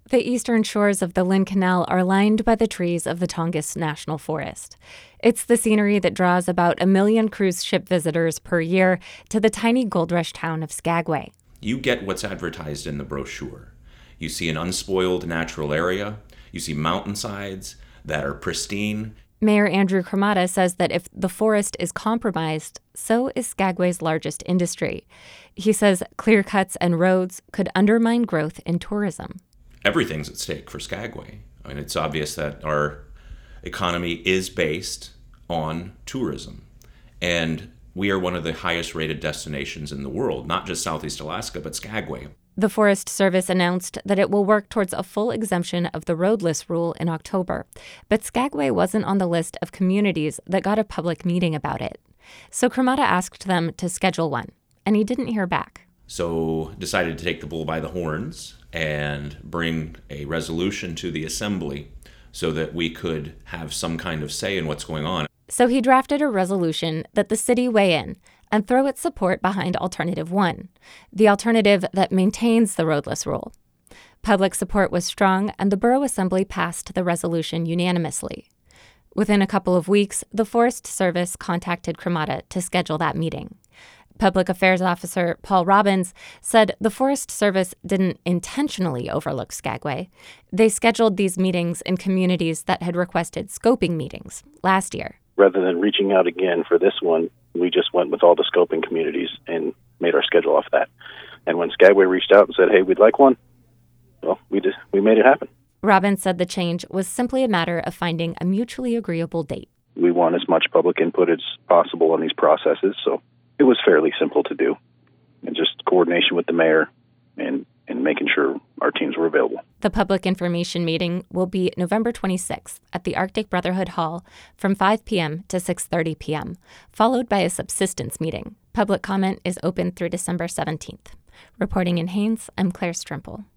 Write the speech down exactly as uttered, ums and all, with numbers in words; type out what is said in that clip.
The eastern shores of the Lynn Canal are lined by the trees of the Tongass National Forest. It's the scenery that draws about a million cruise ship visitors per year to the tiny gold rush town of Skagway. You get what's advertised in the brochure. You see an unspoiled natural area. You see mountainsides that are pristine. Mayor Andrew Cremata says that if the forest is compromised, so is Skagway's largest industry. He says clear cuts and roads could undermine growth in tourism. Everything's at stake for Skagway. I mean, it's obvious that our economy is based on tourism. And we are one of the highest rated destinations in the world, not just Southeast Alaska, but Skagway. The Forest Service announced that it will work towards a full exemption of the roadless rule in October. But Skagway wasn't on the list of communities that got a public meeting about it. So Cremata asked them to schedule one, and he didn't hear back. So decided to take the bull by the horns and bring a resolution to the assembly so that we could have some kind of say in what's going on. So he drafted a resolution that the city weigh in and throw its support behind Alternative One, the alternative that maintains the roadless rule. Public support was strong, and the Borough Assembly passed the resolution unanimously. Within a couple of weeks, the Forest Service contacted Cremata to schedule that meeting. Public Affairs Officer Paul Robbins said the Forest Service didn't intentionally overlook Skagway. They scheduled these meetings in communities that had requested scoping meetings last year. Rather than reaching out again for this one, we just went with all the scoping communities and made our schedule off that. And when Skagway reached out and said, hey, we'd like one, well, we just, we made it happen. Robbins said the change was simply a matter of finding a mutually agreeable date. We want as much public input as possible on these processes, so it was fairly simple to do. And just coordination with the mayor and, and making sure our teams were available. The public information meeting will be November twenty-sixth at the Arctic Brotherhood Hall from five p.m. to six thirty p.m., followed by a subsistence meeting. Public comment is open through December seventeenth. Reporting in Haines, I'm Claire Strimple.